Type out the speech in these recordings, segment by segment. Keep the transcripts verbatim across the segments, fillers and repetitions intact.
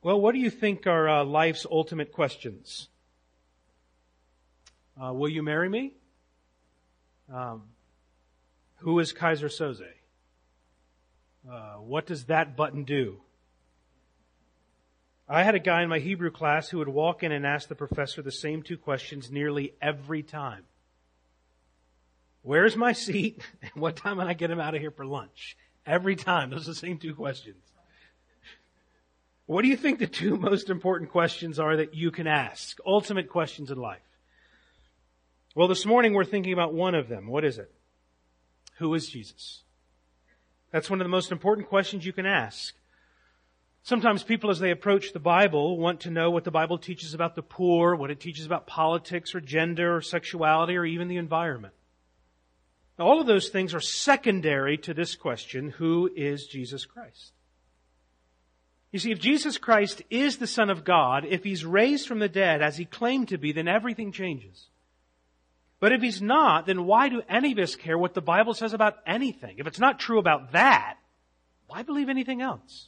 Well, what do you think are uh, life's ultimate questions? Uh, will you marry me? Um, who is Kaiser Soze? Uh, what does that button do? I had a guy in my Hebrew class who would walk in and ask the professor the same two questions nearly every time. Where's my seat? And what time when I get him out of here for lunch? Every time, those are the same two questions. What do you think the two most important questions are that you can ask? Ultimate questions in life. Well, this morning we're thinking about one of them. What is it? Who is Jesus? That's one of the most important questions you can ask. Sometimes people, as they approach the Bible, want to know what the Bible teaches about the poor, what it teaches about politics or gender or sexuality or even the environment. Now, all of those things are secondary to this question, who is Jesus Christ? You see, if Jesus Christ is the Son of God, if He's raised from the dead as He claimed to be, then everything changes. But if He's not, then why do any of us care what the Bible says about anything? If it's not true about that, why believe anything else?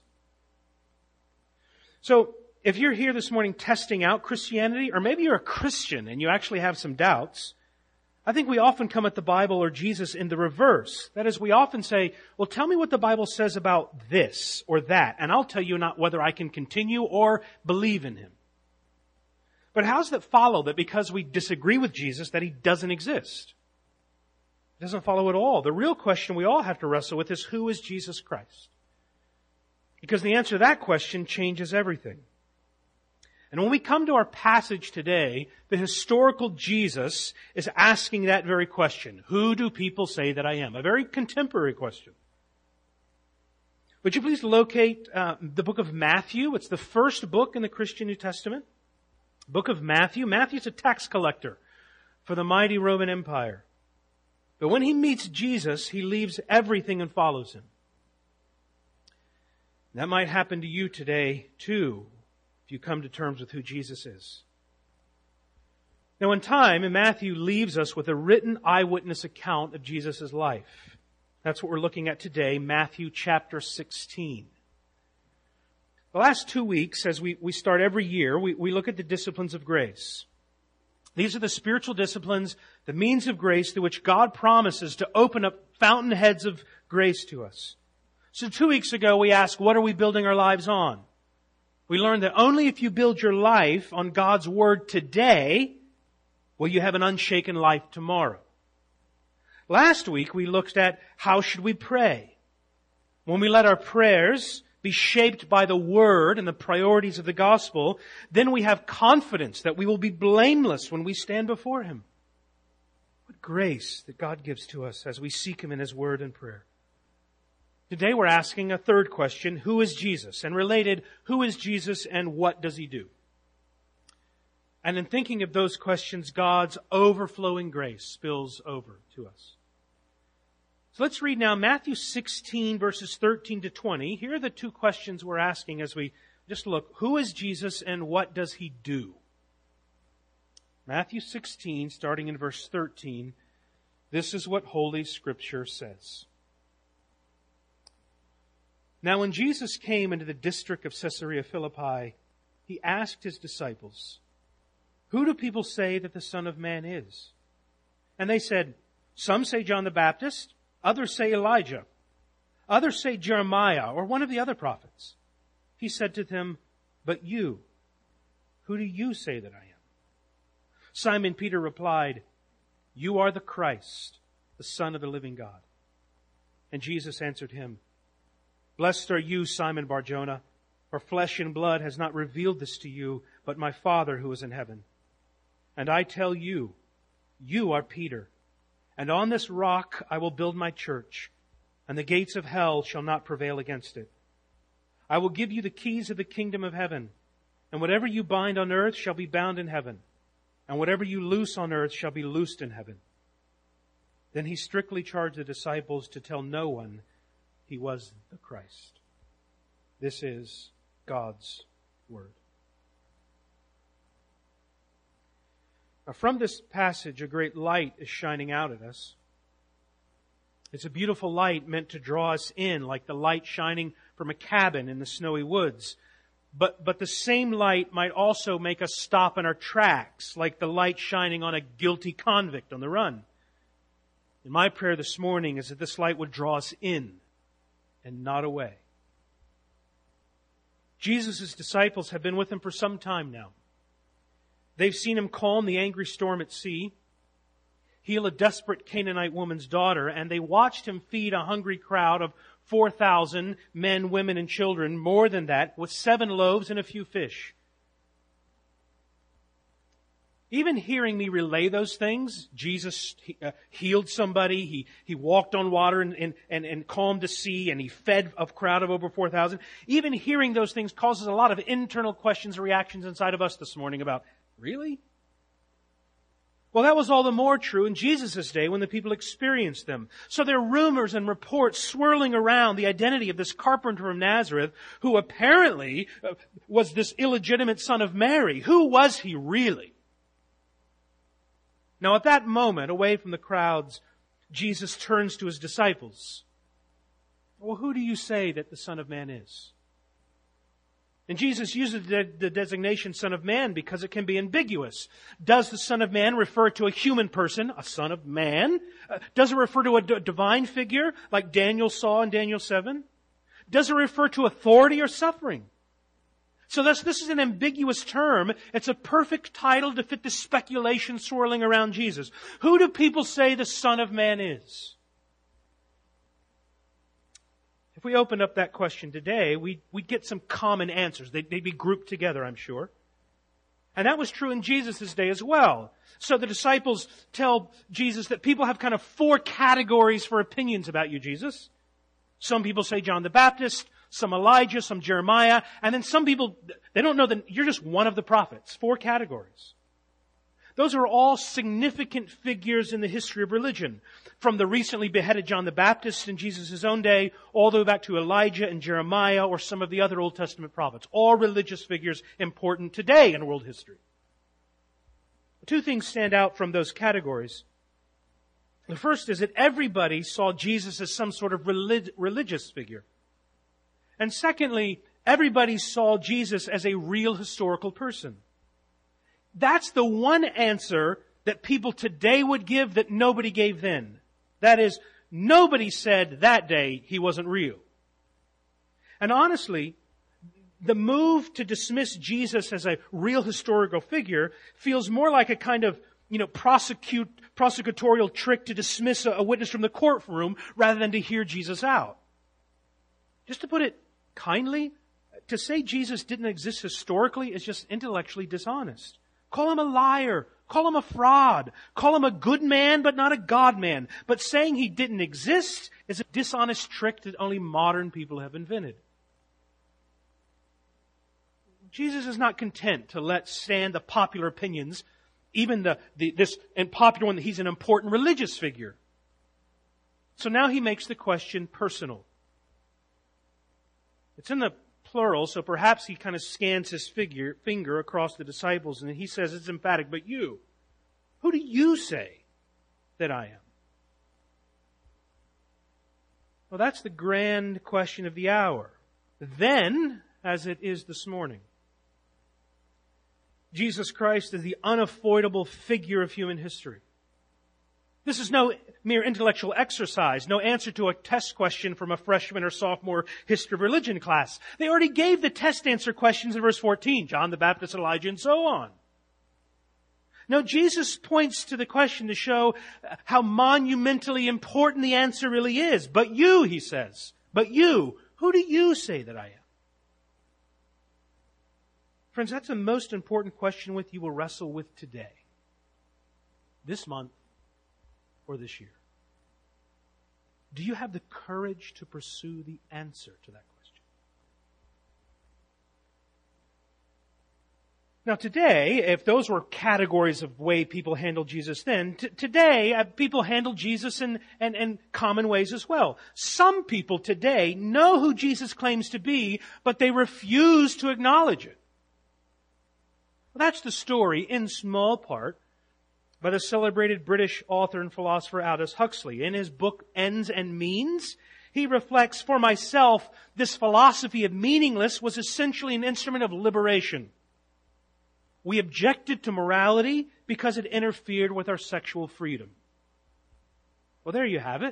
So, if you're here this morning testing out Christianity, or maybe you're a Christian and you actually have some doubts, I think we often come at the Bible or Jesus in the reverse. That is, we often say, well, tell me what the Bible says about this or that, and I'll tell you not whether I can continue or believe in Him. But how does that follow that because we disagree with Jesus that He doesn't exist? It doesn't follow at all. The real question we all have to wrestle with is, who is Jesus Christ? Because the answer to that question changes everything. And when we come to our passage today, the historical Jesus is asking that very question. Who do people say that I am? A very contemporary question. Would you please locate uh, the book of Matthew? It's the first book in the Christian New Testament. Book of Matthew. Matthew's a tax collector for the mighty Roman Empire. But when he meets Jesus, he leaves everything and follows Him. That might happen to you today, too, if you come to terms with who Jesus is. Now, in time, Matthew leaves us with a written eyewitness account of Jesus' life. That's what we're looking at today, Matthew chapter sixteen. The last two weeks, as we, we start every year, we, we look at the disciplines of grace. These are the spiritual disciplines, the means of grace through which God promises to open up fountainheads of grace to us. So two weeks ago we asked, what are we building our lives on? We learned that only if you build your life on God's Word today will you have an unshaken life tomorrow. Last week we looked at how should we pray. When we let our prayers be shaped by the Word and the priorities of the gospel, then we have confidence that we will be blameless when we stand before Him. What grace that God gives to us as we seek Him in His Word and prayer. Today we're asking a third question, who is Jesus? And related, who is Jesus and what does He do? And in thinking of those questions, God's overflowing grace spills over to us. So let's read now Matthew sixteen verses thirteen to twenty. Here are the two questions we're asking as we just look. Who is Jesus and what does He do? Matthew sixteen, starting in verse thirteen, this is what Holy Scripture says. Now when Jesus came into the district of Caesarea Philippi, He asked His disciples, who do people say that the Son of Man is? And they said, some say John the Baptist, others say Elijah, others say Jeremiah or one of the other prophets. He said to them, but you, who do you say that I am? Simon Peter replied, you are the Christ, the Son of the living God. And Jesus answered him, blessed are you, Simon Bar-Jonah, for flesh and blood has not revealed this to you, but my Father who is in heaven. And I tell you, you are Peter, and on this rock I will build my church, and the gates of hell shall not prevail against it. I will give you the keys of the kingdom of heaven, and whatever you bind on earth shall be bound in heaven, and whatever you loose on earth shall be loosed in heaven. Then He strictly charged the disciples to tell no one He was the Christ. This is God's Word. Now, from this passage, a great light is shining out at us. It's a beautiful light meant to draw us in, like the light shining from a cabin in the snowy woods. But, but the same light might also make us stop in our tracks, like the light shining on a guilty convict on the run. And my prayer this morning is that this light would draw us in and not away. Jesus' disciples have been with Him for some time now. They've seen Him calm the angry storm at sea, heal a desperate Canaanite woman's daughter, and they watched Him feed a hungry crowd of four thousand men, women, and children, more than that, with seven loaves and a few fish. Even hearing me relay those things, Jesus uh, healed somebody, He, he walked on water and, and, and, and calmed the sea, and He fed a crowd of over four thousand. Even hearing those things causes a lot of internal questions and reactions inside of us this morning about, really? Well, that was all the more true in Jesus' day when the people experienced them. So there are rumors and reports swirling around the identity of this carpenter from Nazareth who apparently was this illegitimate son of Mary. Who was he really? Now at that moment, away from the crowds, Jesus turns to His disciples. Well, who do you say that the Son of Man is? And Jesus uses the designation Son of Man because it can be ambiguous. Does the Son of Man refer to a human person, a Son of Man? Uh, does it refer to a d- divine figure like Daniel saw in Daniel seven? Does it refer to authority or suffering? So this, this is an ambiguous term. It's a perfect title to fit the speculation swirling around Jesus. Who do people say the Son of Man is? If we opened up that question today, we'd, we'd get some common answers. They'd, they'd be grouped together, I'm sure. And that was true in Jesus' day as well. So the disciples tell Jesus that people have kind of four categories for opinions about you, Jesus. Some people say John the Baptist, some Elijah, some Jeremiah, and then some people, they don't know that you're just one of the prophets. Four categories. Those are all significant figures in the history of religion. From the recently beheaded John the Baptist in Jesus' own day, all the way back to Elijah and Jeremiah or some of the other Old Testament prophets. All religious figures important today in world history. Two things stand out from those categories. The first is that everybody saw Jesus as some sort of relig- religious figure. And secondly, everybody saw Jesus as a real historical person. That's the one answer that people today would give that nobody gave then. That is, nobody said that day He wasn't real. And honestly, the move to dismiss Jesus as a real historical figure feels more like a kind of, you know, prosecute, prosecutorial trick to dismiss a, a witness from the courtroom rather than to hear Jesus out. Just to put it kindly, to say Jesus didn't exist historically is just intellectually dishonest. Call Him a liar. Call Him a fraud. Call Him a good man, but not a God man. But saying He didn't exist is a dishonest trick that only modern people have invented. Jesus is not content to let stand the popular opinions, even the, the this and popular one that He's an important religious figure. So now He makes the question personal. It's in the plural, so perhaps He kind of scans His figure, finger across the disciples and He says it's emphatic, but you, who do you say that I am? Well, that's the grand question of the hour. Then, as it is this morning, Jesus Christ is the unavoidable figure of human history. This is no mere intellectual exercise, no answer to a test question from a freshman or sophomore history of religion class. They already gave the test answer questions in verse fourteen, John the Baptist, Elijah, and so on. No, Jesus points to the question to show how monumentally important the answer really is. But you, He says, but you, who do you say that I am? Friends, that's the most important question with you will wrestle with today, this month, or this year. Do you have the courage to pursue the answer to that question? Now today, if those were categories of way people handled Jesus then, t- today uh, people handle Jesus in, in, in common ways as well. Some people today know who Jesus claims to be, but they refuse to acknowledge it. Well, that's the story, in small part, by the celebrated British author and philosopher Aldous Huxley. In his book Ends and Means, he reflects, for myself, this philosophy of meaningless was essentially an instrument of liberation. We objected to morality because it interfered with our sexual freedom. Well, there you have it.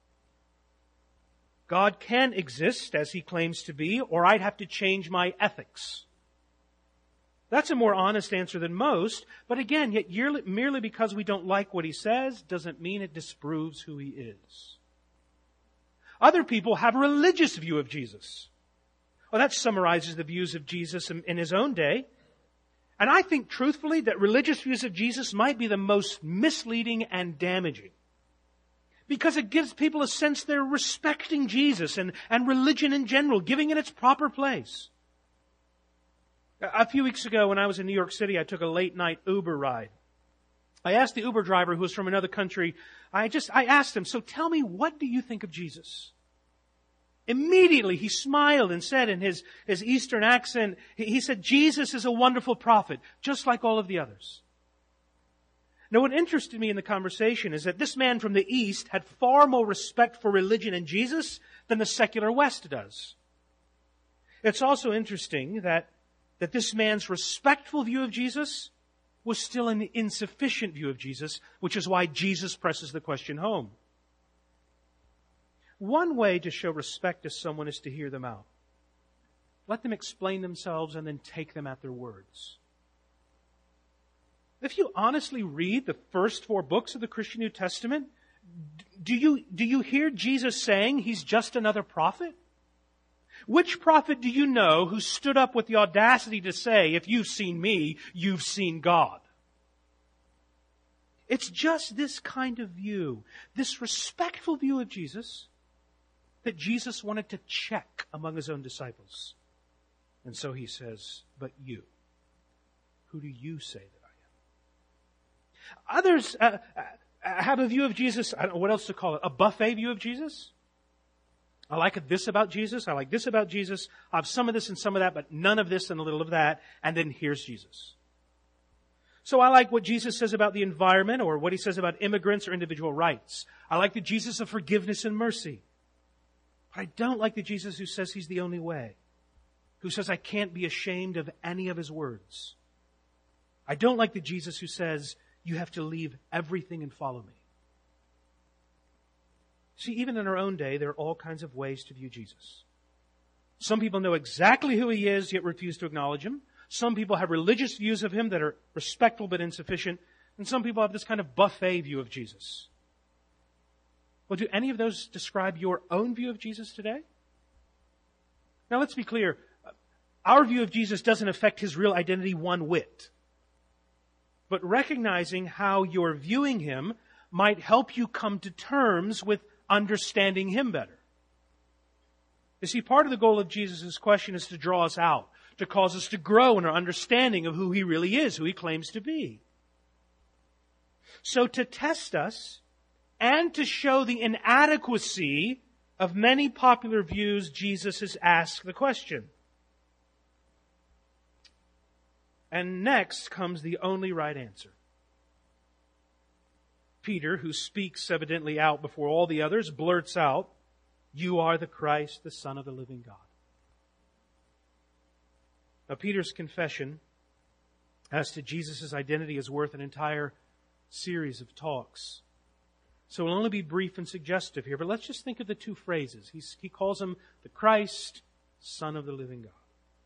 God can exist as He claims to be, or I'd have to change my ethics. That's a more honest answer than most, but again, yet yearly, merely because we don't like what He says doesn't mean it disproves who He is. Other people have a religious view of Jesus. Well, that summarizes the views of Jesus in, in His own day. And I think truthfully that religious views of Jesus might be the most misleading and damaging. Because it gives people a sense they're respecting Jesus and, and religion in general, giving it its proper place. A few weeks ago when I was in New York City, I took a late night Uber ride. I asked the Uber driver who was from another country, I just, I asked him, so tell me, what do you think of Jesus? Immediately he smiled and said in his, his Eastern accent, he, he said, Jesus is a wonderful prophet, just like all of the others. Now, what interested me in the conversation is that this man from the East had far more respect for religion and Jesus than the secular West does. It's also interesting that, that this man's respectful view of Jesus was still an insufficient view of Jesus, which is why Jesus presses the question home. One way to show respect to someone is to hear them out. Let them explain themselves and then take them at their words. If you honestly read the first four books of the Christian New Testament, do you, do you hear Jesus saying He's just another prophet? Which prophet do you know who stood up with the audacity to say, if you've seen me, you've seen God? It's just this kind of view, this respectful view of Jesus, that Jesus wanted to check among His own disciples. And so He says, but you, who do you say that I am? Others uh, have a view of Jesus, I don't know what else to call it, a buffet view of Jesus. I like this about Jesus, I like this about Jesus, I have some of this and some of that, but none of this and a little of that, and then here's Jesus. So I like what Jesus says about the environment, or what He says about immigrants or individual rights. I like the Jesus of forgiveness and mercy. But I don't like the Jesus who says He's the only way, who says I can't be ashamed of any of His words. I don't like the Jesus who says you have to leave everything and follow me. See, even in our own day, there are all kinds of ways to view Jesus. Some people know exactly who He is, yet refuse to acknowledge Him. Some people have religious views of Him that are respectful but insufficient. And some people have this kind of buffet view of Jesus. Well, do any of those describe your own view of Jesus today? Now, let's be clear. Our view of Jesus doesn't affect His real identity one whit. But recognizing how you're viewing Him might help you come to terms with understanding Him better. You see, part of the goal of Jesus' question is to draw us out, to cause us to grow in our understanding of who He really is, who He claims to be. So to test us and to show the inadequacy of many popular views, Jesus has asked the question. And next comes the only right answer. Peter, who speaks evidently out before all the others, blurts out, "You are the Christ, the Son of the living God." Now, Peter's confession as to Jesus' identity is worth an entire series of talks. So we'll only be brief and suggestive here, but let's just think of the two phrases. He's, he calls Him the Christ, Son of the living God.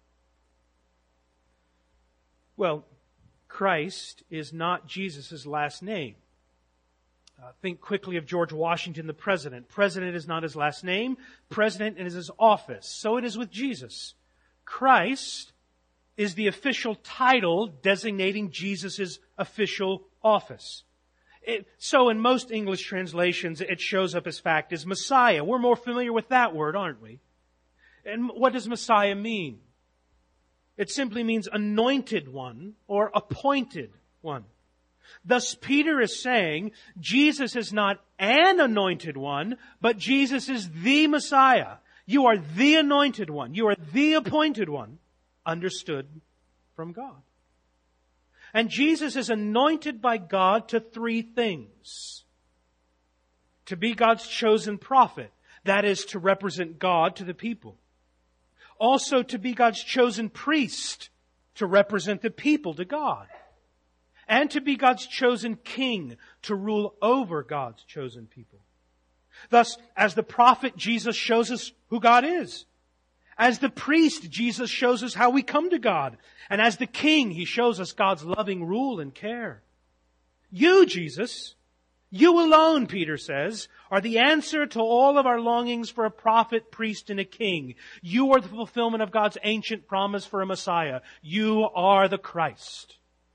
Well, Christ is not Jesus' last name. Uh, think quickly of George Washington, the president. President is not his last name. President is his office. So it is with Jesus. Christ is the official title designating Jesus' official office. It, so in most English translations, it shows up as fact as Messiah. We're more familiar with that word, aren't we? And what does Messiah mean? It simply means anointed one or appointed one. Thus, Peter is saying Jesus is not an anointed one, but Jesus is the Messiah. You are the anointed one. You are the appointed one, understood from God. And Jesus is anointed by God to three things. To be God's chosen prophet. That is to represent God to the people. Also to be God's chosen priest, to represent the people to God. And to be God's chosen king, to rule over God's chosen people. Thus, as the prophet, Jesus shows us who God is. As the priest, Jesus shows us how we come to God. And as the king, He shows us God's loving rule and care. You, Jesus, you alone, Peter says, are the answer to all of our longings for a prophet, priest, and a king. You are the fulfillment of God's ancient promise for a Messiah. You are the Christ.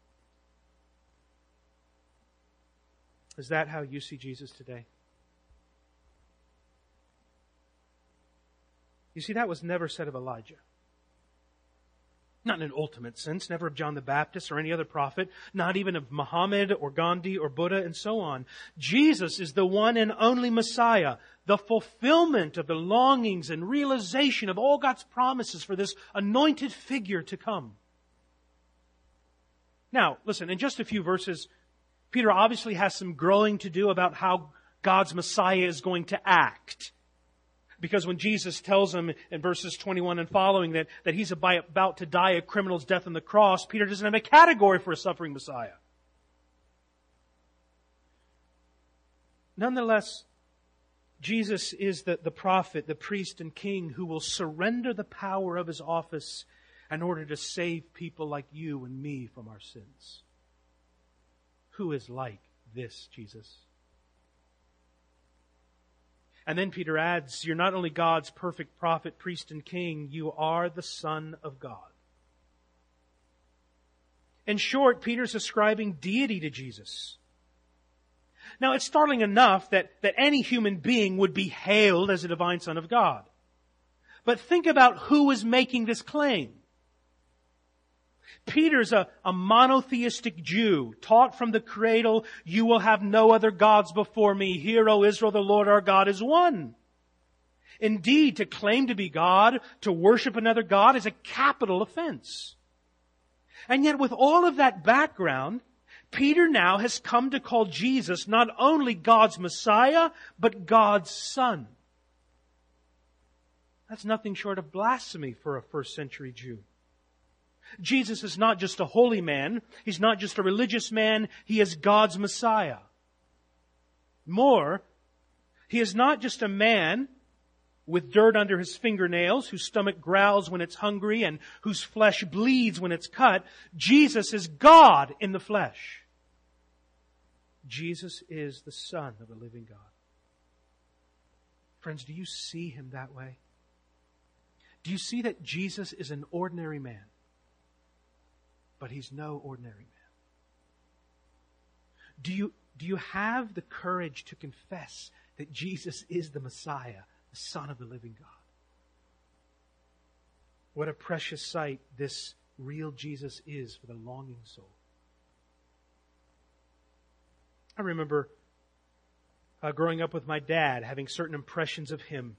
Is that how you see Jesus today? You see, that was never said of Elijah. Not in an ultimate sense, never of John the Baptist or any other prophet, not even of Muhammad or Gandhi or Buddha and so on. Jesus is the one and only Messiah, the fulfillment of the longings and realization of all God's promises for this anointed figure to come. Now, listen, in just a few verses, Peter obviously has some growing to do about how God's Messiah is going to act. Because when Jesus tells him in verses twenty-one and following that, that He's about to die a criminal's death on the cross, Peter doesn't have a category for a suffering Messiah. Nonetheless, Jesus is the, the prophet, the priest and king who will surrender the power of His office in order to save people like you and me from our sins. Who is like this Jesus? And then Peter adds, you're not only God's perfect prophet, priest, and king, you are the Son of God. In short, Peter's ascribing deity to Jesus. Now, it's startling enough that, that any human being would be hailed as a divine Son of God. But think about who is making this claim. Peter's a, a monotheistic Jew, taught from the cradle, you will have no other gods before me. Hear, O Israel, the Lord our God is one. Indeed, to claim to be God, to worship another God, is a capital offense. And yet with all of that background, Peter now has come to call Jesus not only God's Messiah, but God's Son. That's nothing short of blasphemy for a first century Jew. Jesus is not just a holy man. He's not just a religious man. He is God's Messiah. More, He is not just a man with dirt under his fingernails, whose stomach growls when it's hungry and whose flesh bleeds when it's cut. Jesus is God in the flesh. Jesus is the Son of the living God. Friends, do you see Him that way? Do you see that Jesus is an ordinary man? But He's no ordinary man. Do you, do you have the courage to confess that Jesus is the Messiah, the Son of the living God? What a precious sight this real Jesus is for the longing soul. I remember uh, growing up with my dad, having certain impressions of Him.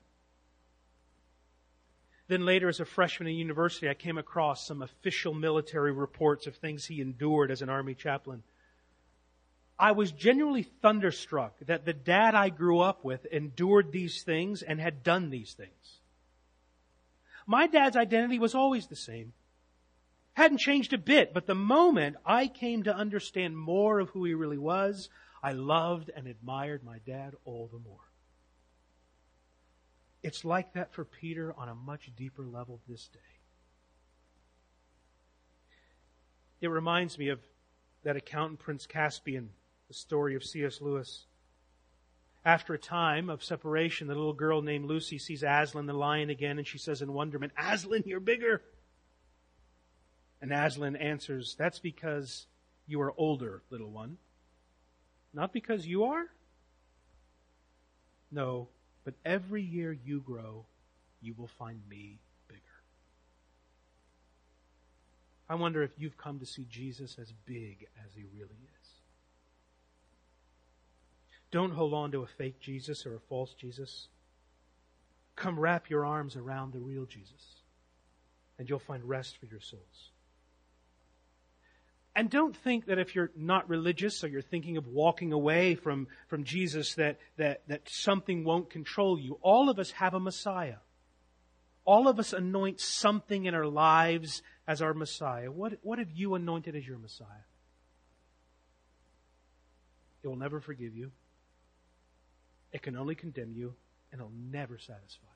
Then later, as a freshman in university, I came across some official military reports of things he endured as an Army chaplain. I was genuinely thunderstruck that the dad I grew up with endured these things and had done these things. My dad's identity was always the same. Hadn't changed a bit, but the moment I came to understand more of who he really was, I loved and admired my dad all the more. It's like that for Peter on a much deeper level this day. It reminds me of that account in Prince Caspian, the story of C S Lewis. After a time of separation, the little girl named Lucy sees Aslan the lion again, and she says in wonderment, "Aslan, you're bigger." And Aslan answers, "That's because you are older, little one. Not because you are? No, but every year you grow, you will find me bigger." I wonder if you've come to see Jesus as big as He really is. Don't hold on to a fake Jesus or a false Jesus. Come wrap your arms around the real Jesus, and you'll find rest for your souls. And don't think that if you're not religious or you're thinking of walking away from, from Jesus that, that, that something won't control you. All of us have a Messiah. All of us anoint something in our lives as our Messiah. What, what have you anointed as your Messiah? It will never forgive you. It can only condemn you, and it'll never satisfy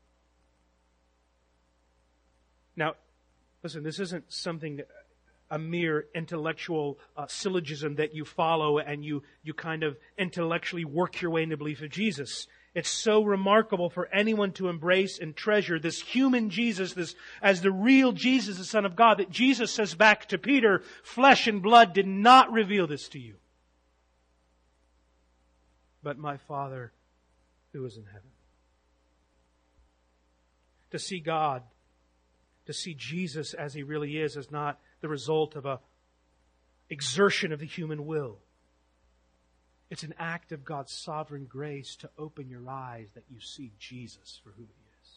you. Now, listen, this isn't something, a mere intellectual uh, syllogism that you follow and you, you kind of intellectually work your way into belief of Jesus. It's so remarkable for anyone to embrace and treasure this human Jesus, this as the real Jesus, the Son of God, that Jesus says back to Peter, flesh and blood did not reveal this to you, but my Father who is in heaven. To see God, to see Jesus as He really is, is not the result of a exertion of the human will. It's an act of God's sovereign grace to open your eyes that you see Jesus for who He is.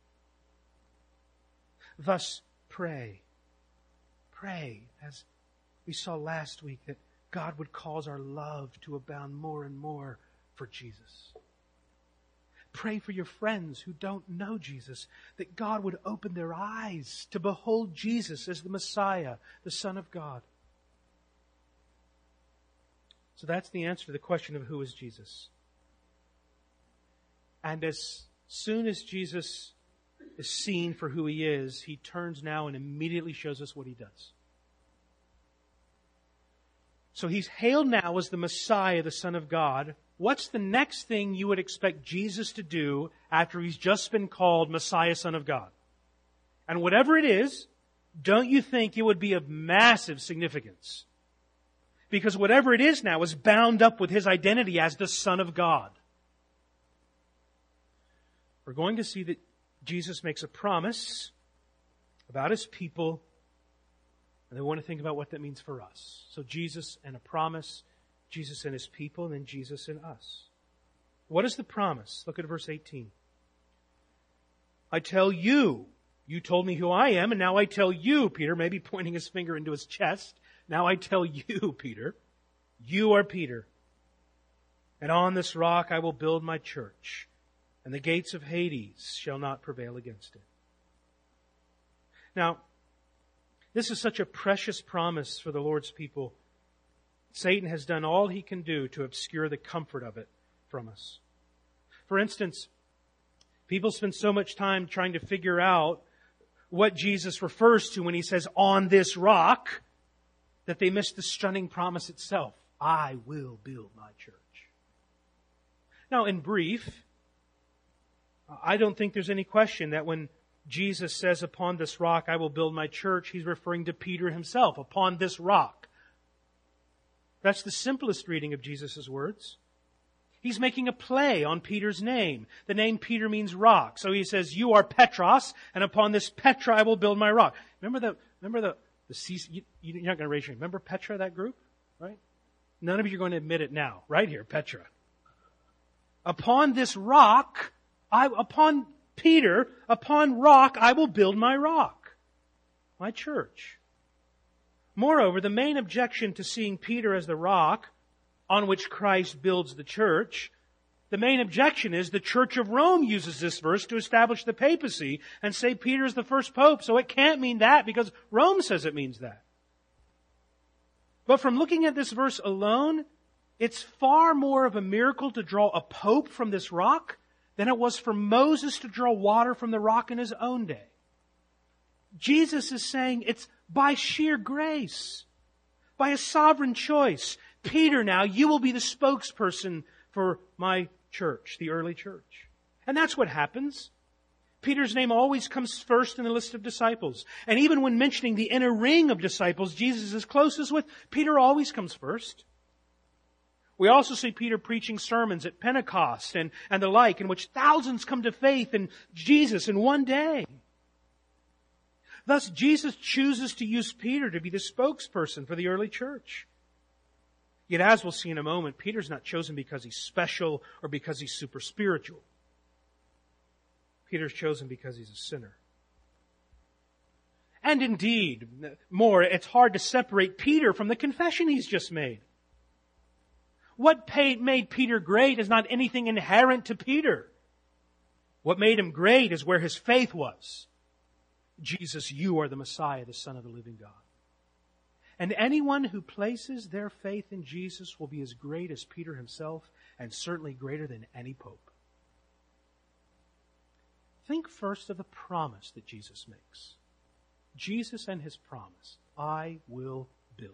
Thus, pray. Pray, as we saw last week, that God would cause our love to abound more and more for Jesus. Pray for your friends who don't know Jesus, that God would open their eyes to behold Jesus as the Messiah, the Son of God. So that's the answer to the question of who is Jesus. And as soon as Jesus is seen for who He is, He turns now and immediately shows us what He does. So He's hailed now as the Messiah, the Son of God. What's the next thing you would expect Jesus to do after He's just been called Messiah, Son of God? And whatever it is, don't you think it would be of massive significance? Because whatever it is now is bound up with His identity as the Son of God. We're going to see that Jesus makes a promise about His people, and then we want to think about what that means for us. So Jesus and a promise, Jesus and His people, and then Jesus in us. What is the promise? Look at verse eighteen. I tell you, you told me who I am, and now I tell you, Peter, maybe pointing his finger into his chest. Now I tell you, Peter, you are Peter, and on this rock I will build my church, and the gates of Hades shall not prevail against it. Now, this is such a precious promise for the Lord's people. Satan has done all he can do to obscure the comfort of it from us. For instance, people spend so much time trying to figure out what Jesus refers to when He says, on this rock, that they miss the stunning promise itself. I will build my church. Now, in brief, I don't think there's any question that when Jesus says, upon this rock I will build my church, He's referring to Peter himself, upon this rock. That's the simplest reading of Jesus' words. He's making a play on Peter's name. The name Peter means rock. So He says, you are Petros, and upon this Petra I will build my rock. Remember the, remember the, the C C, you, you're not going to raise your hand. Remember Petra, that group? Right? None of you are going to admit it now. Right here, Petra. Upon this rock, I, upon Peter, upon rock, I will build my rock. My church. Moreover, the main objection to seeing Peter as the rock on which Christ builds the church, the main objection is the Church of Rome uses this verse to establish the papacy and say Peter is the first pope, so it can't mean that because Rome says it means that. But from looking at this verse alone, it's far more of a miracle to draw a pope from this rock than it was for Moses to draw water from the rock in his own day. Jesus is saying it's by sheer grace, by a sovereign choice. Peter, now, you will be the spokesperson for my church, the early church. And that's what happens. Peter's name always comes first in the list of disciples. And even when mentioning the inner ring of disciples Jesus is closest with, Peter always comes first. We also see Peter preaching sermons at Pentecost and, and the like, in which thousands come to faith in Jesus in one day. Thus, Jesus chooses to use Peter to be the spokesperson for the early church. Yet, as we'll see in a moment, Peter's not chosen because he's special or because he's super spiritual. Peter's chosen because he's a sinner. And indeed, more, it's hard to separate Peter from the confession he's just made. What paid, made Peter great is not anything inherent to Peter. What made him great is where his faith was. Jesus, you are the Messiah, the Son of the living God. And anyone who places their faith in Jesus will be as great as Peter himself, and certainly greater than any pope. Think first of the promise that Jesus makes. Jesus and His promise, I will build.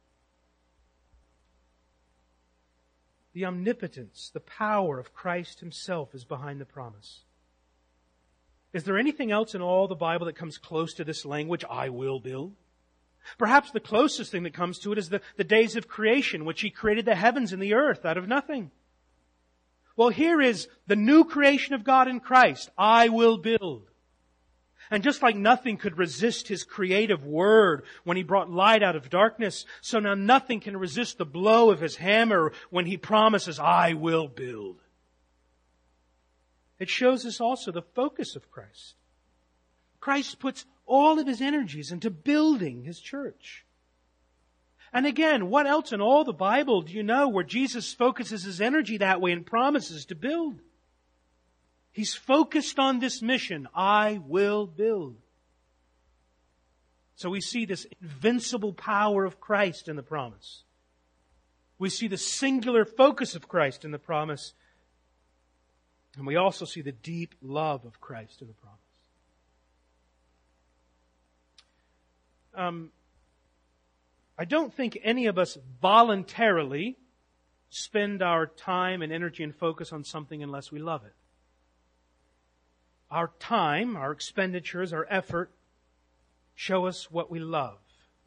The omnipotence, the power of Christ Himself is behind the promise. Is there anything else in all the Bible that comes close to this language, I will build? Perhaps the closest thing that comes to it is the, the days of creation, which He created the heavens and the earth out of nothing. Well, here is the new creation of God in Christ. I will build. And just like nothing could resist His creative word when He brought light out of darkness, so now nothing can resist the blow of His hammer when He promises, I will build. It shows us also the focus of Christ. Christ puts all of His energies into building His church. And again, what else in all the Bible do you know where Jesus focuses His energy that way and promises to build? He's focused on this mission, I will build. So we see this invincible power of Christ in the promise. We see the singular focus of Christ in the promise. And we also see the deep love of Christ in the promise. Um, I don't think any of us voluntarily spend our time and energy and focus on something unless we love it. Our time, our expenditures, our effort show us what we love.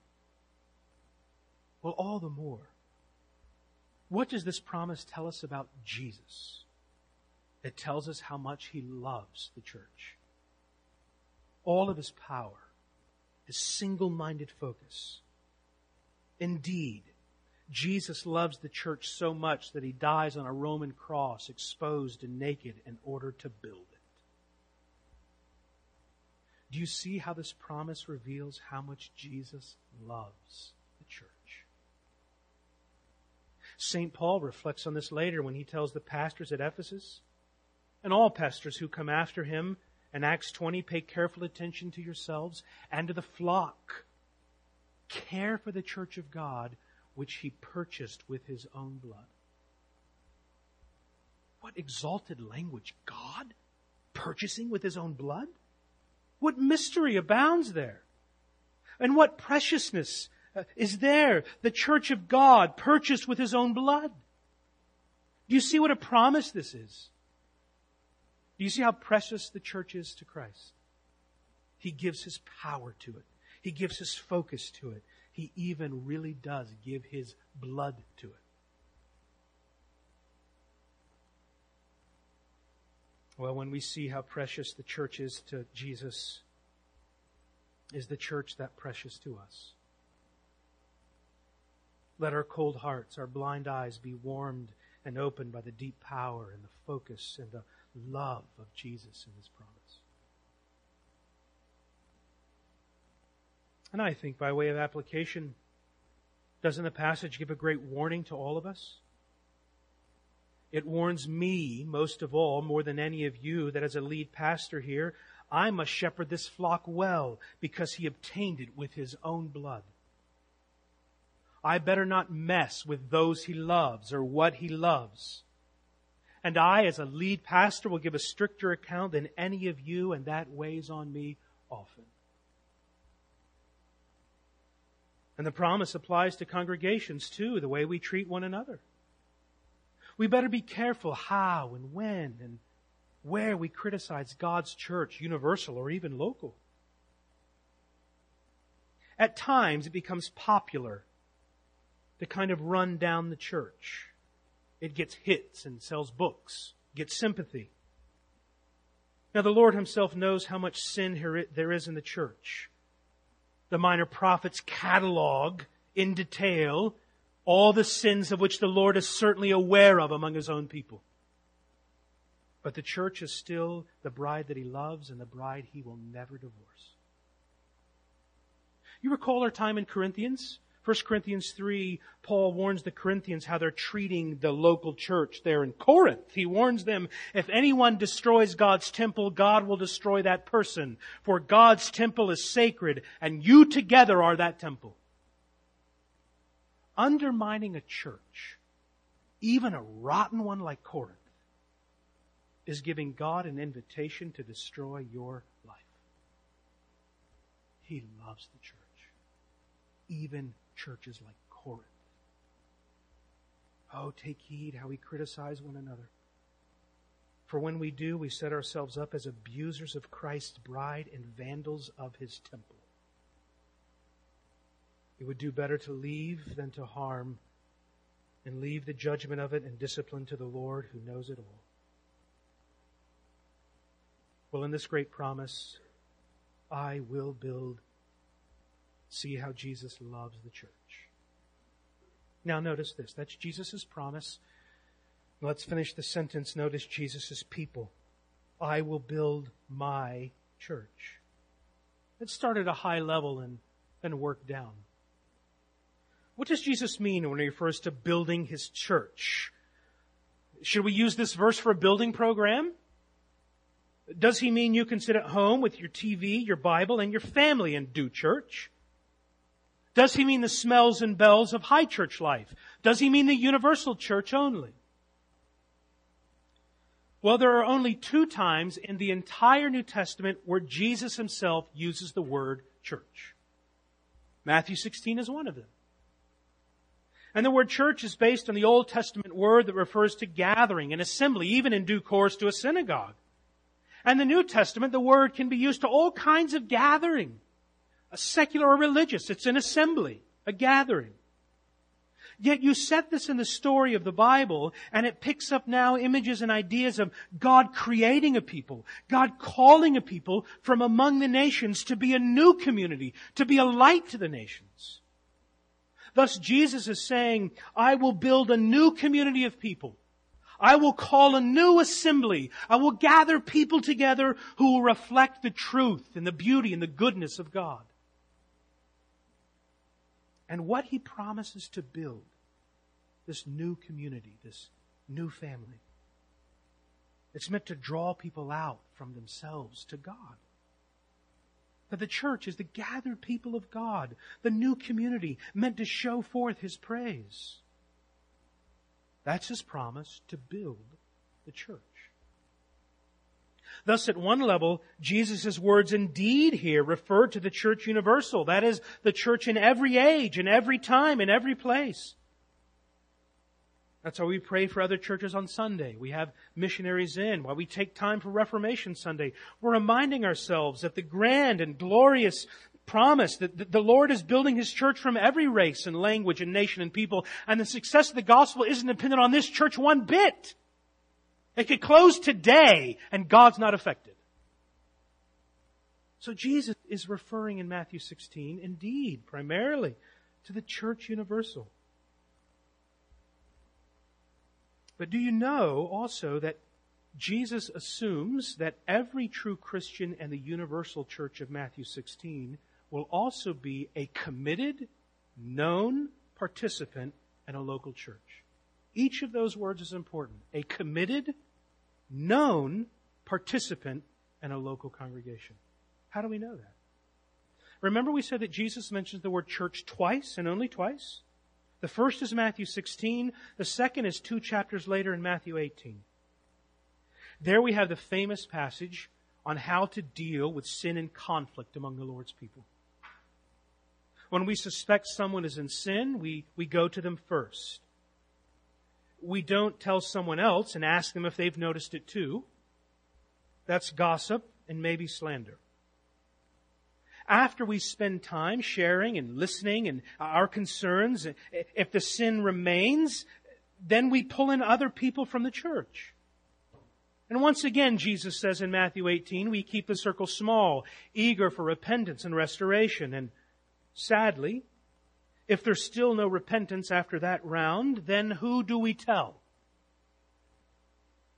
Well, all the more. What does this promise tell us about Jesus? It tells us how much He loves the church. All of His power, His single-minded focus. Indeed, Jesus loves the church so much that He dies on a Roman cross, exposed and naked, in order to build it. Do you see how this promise reveals how much Jesus loves the church? Saint Paul reflects on this later when he tells the pastors at Ephesus, and all pastors who come after him, in Acts twenty, pay careful attention to yourselves and to the flock. Care for the church of God, which He purchased with His own blood. What exalted language! God purchasing with His own blood? What mystery abounds there? And what preciousness is there? The church of God purchased with His own blood. Do you see what a promise this is? Do you see how precious the church is to Christ? He gives His power to it. He gives His focus to it. He even really does give His blood to it. Well, when we see how precious the church is to Jesus, is the church that precious to us? Let our cold hearts, our blind eyes be warmed and opened by the deep power and the focus and the love of Jesus and His promise. And I think by way of application, doesn't the passage give a great warning to all of us? It warns me, most of all, more than any of you, that as a lead pastor here, I must shepherd this flock well, because He obtained it with His own blood. I better not mess with those He loves or what He loves. And I, as a lead pastor, will give a stricter account than any of you, and that weighs on me often. And the promise applies to congregations too, the way we treat one another. We better be careful how and when and where we criticize God's church, universal or even local. At times it becomes popular to kind of run down the church. It gets hits and sells books, gets sympathy. Now the Lord Himself knows how much sin there is in the church. The Minor Prophets catalog in detail all the sins of which the Lord is certainly aware of among His own people. But the church is still the bride that He loves and the bride He will never divorce. You recall our time in Corinthians? First Corinthians three, Paul warns the Corinthians how they're treating the local church there in Corinth. He warns them, if anyone destroys God's temple, God will destroy that person. For God's temple is sacred, and you together are that temple. Undermining a church, even a rotten one like Corinth, is giving God an invitation to destroy your life. He loves the church. Even churches like Corinth. Oh, take heed how we criticize one another. For when we do, we set ourselves up as abusers of Christ's bride and vandals of His temple. It would do better to leave than to harm, and leave the judgment of it and discipline to the Lord who knows it all. Well, in this great promise, I will build. See how Jesus loves the church. Now notice this. That's Jesus' promise. Let's finish the sentence. Notice Jesus' people. I will build my church. Let's start at a high level and then work down. What does Jesus mean when He refers to building His church? Should we use this verse for a building program? Does He mean you can sit at home with your T V, your Bible, and your family and do church? Does He mean the smells and bells of high church life? Does He mean the universal church only? Well, there are only two times in the entire New Testament where Jesus Himself uses the word church. Matthew sixteen is one of them. And the word church is based on the Old Testament word that refers to gathering and assembly, even in due course to a synagogue. And the New Testament, the word can be used to all kinds of gathering. A secular or religious. It's an assembly, a gathering. Yet you set this in the story of the Bible, and it picks up now images and ideas of God creating a people, God calling a people from among the nations to be a new community, to be a light to the nations. Thus Jesus is saying, I will build a new community of people. I will call a new assembly. I will gather people together who will reflect the truth and the beauty and the goodness of God. And what He promises to build, this new community, this new family, it's meant to draw people out from themselves to God. That the church is the gathered people of God, the new community meant to show forth His praise. That's His promise to build the church. Thus, at one level, Jesus' words indeed here refer to the church universal. That is, the church in every age, in every time, in every place. That's why we pray for other churches on Sunday. We have missionaries in. While we take time for Reformation Sunday, we're reminding ourselves that the grand and glorious promise that the Lord is building His church from every race and language and nation and people, and the success of the gospel isn't dependent on this church one bit. It could close today and God's not affected. So Jesus is referring in Matthew sixteen, indeed, primarily to the church universal. But do you know also that Jesus assumes that every true Christian and the universal church of Matthew sixteen will also be a committed, known participant in a local church. Each of those words is important. A committed, known participant in a local congregation. How do we know that? Remember we said that Jesus mentions the word church twice and only twice? The first is Matthew sixteen. The second is two chapters later in Matthew eighteen. There we have the famous passage on how to deal with sin and conflict among the Lord's people. When we suspect someone is in sin, we, we go to them first. We don't tell someone else and ask them if they've noticed it too. That's gossip and maybe slander. After we spend time sharing and listening and our concerns, if the sin remains, then we pull in other people from the church. And once again, Jesus says in Matthew eighteen, we keep the circle small, eager for repentance and restoration. And sadly, if there's still no repentance after that round, then who do we tell?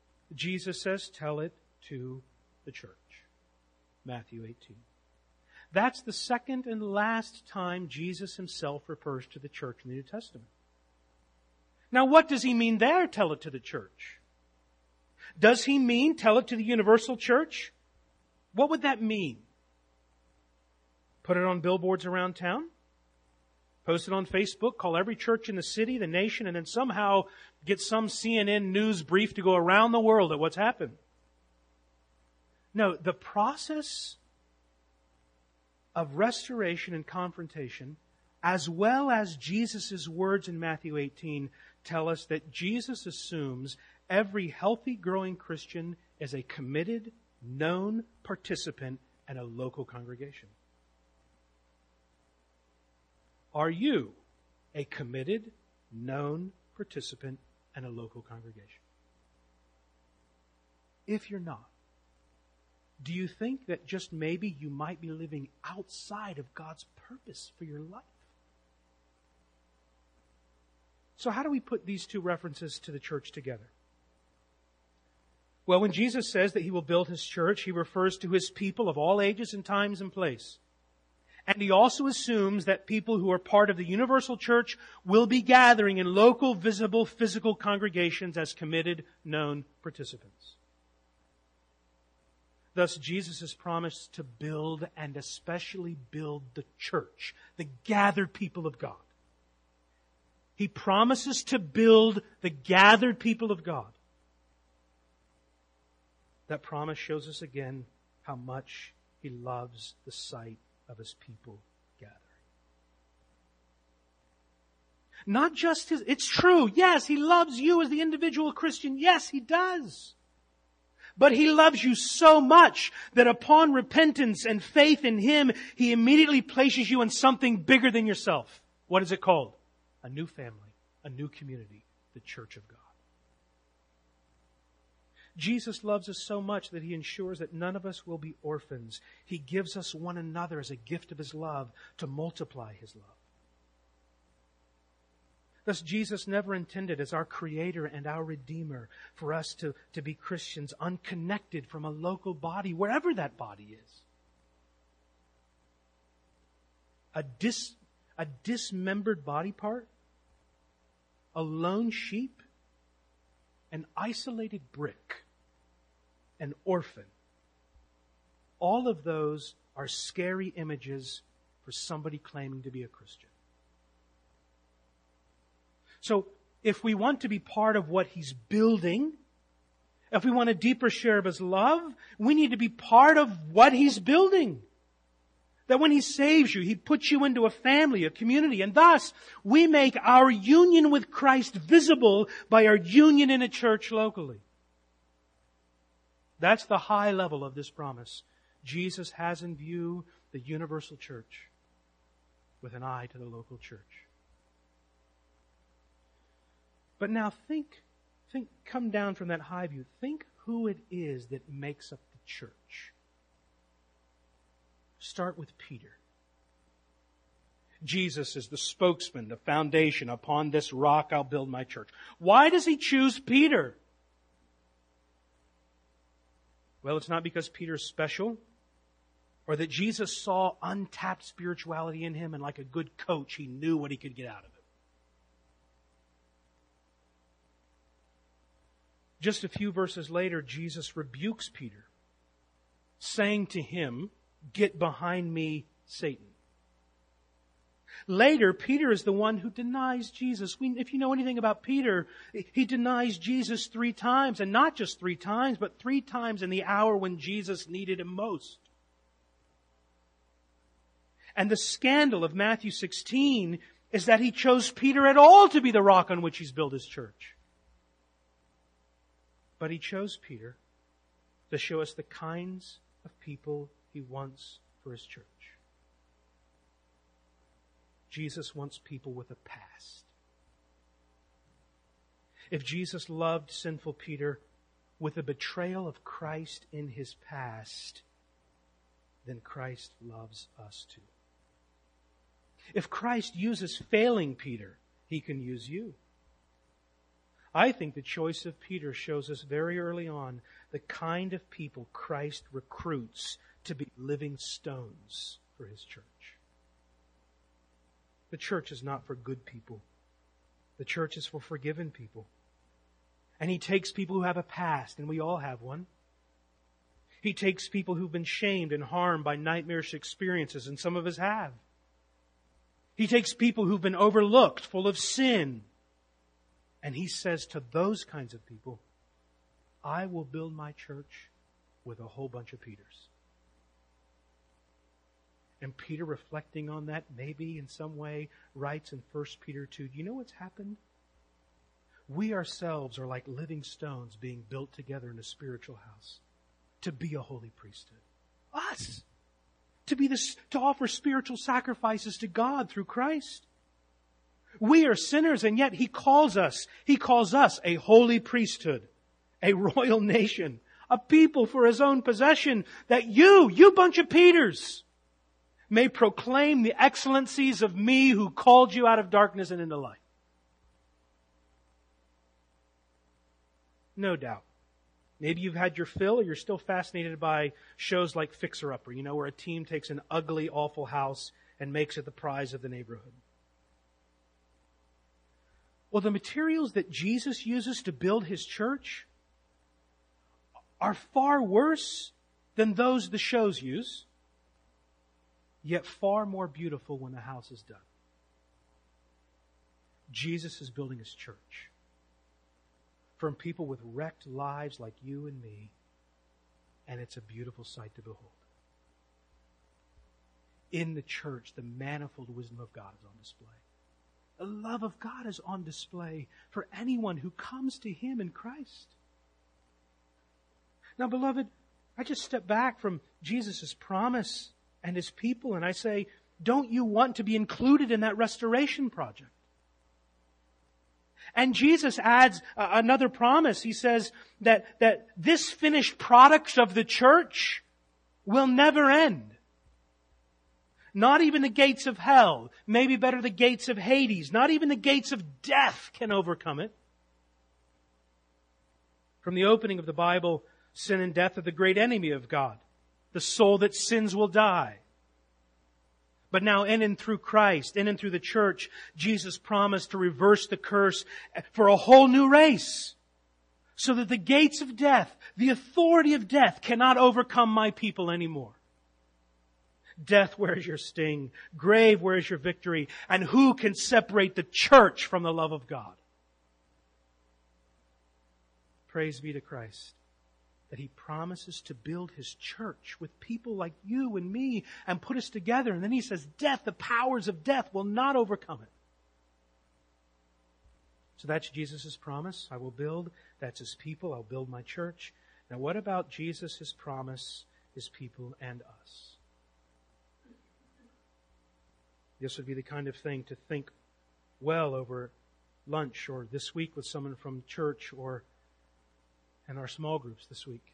Jesus says, tell it to the church. Matthew eighteen. That's the second and last time Jesus himself refers to the church in the New Testament. Now, what does he mean there, tell it to the church? Does he mean tell it to the universal church? What would that mean? Put it on billboards around town? Post it on Facebook, call every church in the city, the nation, and then somehow get some C N N news brief to go around the world at what's happened? No, the process of restoration and confrontation, as well as Jesus' words in Matthew eighteen, tell us that Jesus assumes every healthy, growing Christian is a committed, known participant in a local congregation. Are you a committed, known participant in a local congregation? If you're not, do you think that just maybe you might be living outside of God's purpose for your life? So how do we put these two references to the church together? Well, when Jesus says that He will build His church, He refers to His people of all ages and times and place. And He also assumes that people who are part of the universal church will be gathering in local, visible, physical congregations as committed, known participants. Thus, Jesus has promised to build and especially build the church, the gathered people of God. He promises to build the gathered people of God. That promise shows us again how much He loves the sight of His people gathering. Not just His, it's true, yes, He loves you as the individual Christian. Yes, He does. But He loves you so much that upon repentance and faith in Him, He immediately places you in something bigger than yourself. What is it called? A new family, a new community, the church of God. Jesus loves us so much that He ensures that none of us will be orphans. He gives us one another as a gift of His love to multiply His love. Thus, Jesus never intended as our Creator and our Redeemer for us to, to be Christians unconnected from a local body, wherever that body is. A, dis, a dismembered body part, a lone sheep, an isolated brick, an orphan. All of those are scary images for somebody claiming to be a Christian. So, if we want to be part of what He's building, if we want a deeper share of His love, we need to be part of what He's building. That when He saves you, He puts you into a family, a community, and thus we make our union with Christ visible by our union in a church locally. That's the high level of this promise. Jesus has in view the universal church with an eye to the local church. But now think, think, come down from that high view. Think who it is that makes up the church. Start with Peter. Jesus is the spokesman, the foundation. Upon this rock I'll build my church. Why does He choose Peter? Well, it's not because Peter's special or that Jesus saw untapped spirituality in him and like a good coach, He knew what he could get out of it. Just a few verses later, Jesus rebukes Peter, saying to him, "Get behind me, Satan." Later, Peter is the one who denies Jesus. We, if you know anything about Peter, he denies Jesus three times. And not just three times, but three times in the hour when Jesus needed Him most. And the scandal of Matthew sixteen is that He chose Peter at all to be the rock on which He's built His church. But He chose Peter to show us the kinds of people He wants for His church. Jesus wants people with a past. If Jesus loved sinful Peter with the betrayal of Christ in his past, then Christ loves us too. If Christ uses failing Peter, He can use you. I think the choice of Peter shows us very early on the kind of people Christ recruits to be living stones for for His church. The church is not for good people. The church is for forgiven people. And He takes people who have a past, and we all have one. He takes people who've been shamed and harmed by nightmarish experiences, and some of us have. He takes people who've been overlooked, full of sin. And He says to those kinds of people, I will build my church with a whole bunch of Peters. And Peter, reflecting on that, maybe in some way, writes in First Peter two, do you know what's happened? We ourselves are like living stones being built together in a spiritual house to be a holy priesthood. Us! To be this, to offer spiritual sacrifices to God through Christ. We are sinners, and yet He calls us, He calls us a holy priesthood, a royal nation, a people for His own possession, that you, you bunch of Peters, may proclaim the excellencies of Me who called you out of darkness and into light. No doubt. Maybe you've had your fill, or you're still fascinated by shows like Fixer Upper, you know, where a team takes an ugly, awful house and makes it the prize of the neighborhood. Well, the materials that Jesus uses to build His church are far worse than those the shows use, yet far more beautiful when the house is done. Jesus is building His church from people with wrecked lives like you and me, and it's a beautiful sight to behold. In the church, the manifold wisdom of God is on display. The love of God is on display for anyone who comes to Him in Christ. Now, beloved, I just step back from Jesus' promise and His people, and I say, don't you want to be included in that restoration project? And Jesus adds uh, another promise. He says that, that this finished product of the church will never end. Not even the gates of hell, maybe better the gates of Hades, not even the gates of death can overcome it. From the opening of the Bible, sin and death are the great enemy of God. The soul that sins will die. But now in and through Christ, in and through the church, Jesus promised to reverse the curse for a whole new race. So that the gates of death, the authority of death, cannot overcome my people anymore. Death, where is your sting? Grave, where is your victory? And who can separate the church from the love of God? Praise be to Christ, that He promises to build His church with people like you and me and put us together. And then He says, death, the powers of death will not overcome it. So that's Jesus' promise. I will build. That's His people. I'll build my church. Now what about Jesus' promise, His people, and us? This would be the kind of thing to think well over lunch or this week with someone from church or in our small groups this week.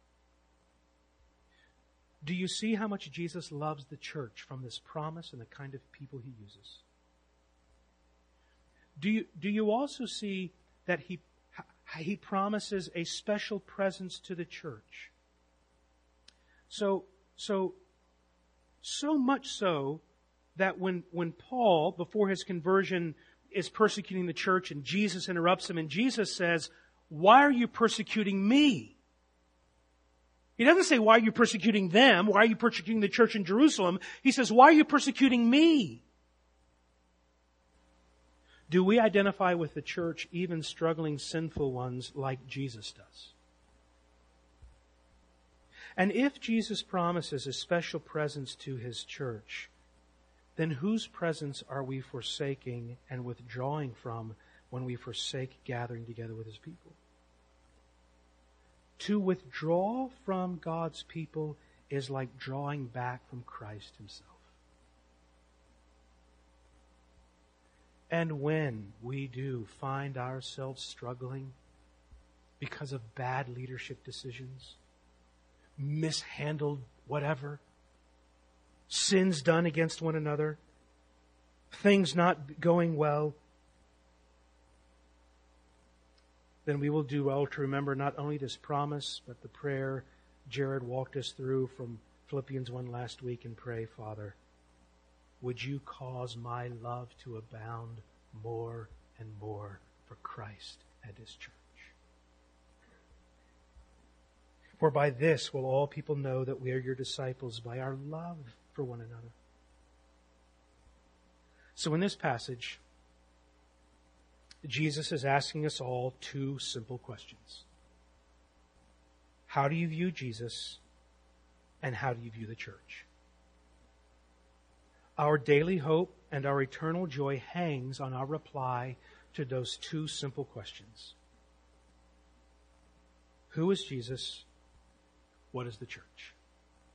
Do you see how much Jesus loves the church from this promise and the kind of people He uses? Do you, do you also see that He, He promises a special presence to the church? So, so, so much so that when, when Paul, before his conversion, is persecuting the church and Jesus interrupts him and Jesus says, why are you persecuting me? He doesn't say, why are you persecuting them? Why are you persecuting the church in Jerusalem? He says, why are you persecuting me? Do we identify with the church, even struggling sinful ones, like Jesus does? And if Jesus promises a special presence to His church, then whose presence are we forsaking and withdrawing from when we forsake gathering together with His people? To withdraw from God's people is like drawing back from Christ Himself. And when we do find ourselves struggling because of bad leadership decisions, mishandled whatever, sins done against one another, things not going well, then we will do well to remember not only this promise, but the prayer Jared walked us through from Philippians one last week, and pray, Father, would you cause my love to abound more and more for Christ and His church? For by this will all people know that we are your disciples, by our love for one another. So in this passage, Jesus is asking us all two simple questions. How do you view Jesus, and how do you view the church? Our daily hope and our eternal joy hangs on our reply to those two simple questions. Who is Jesus? What is the church?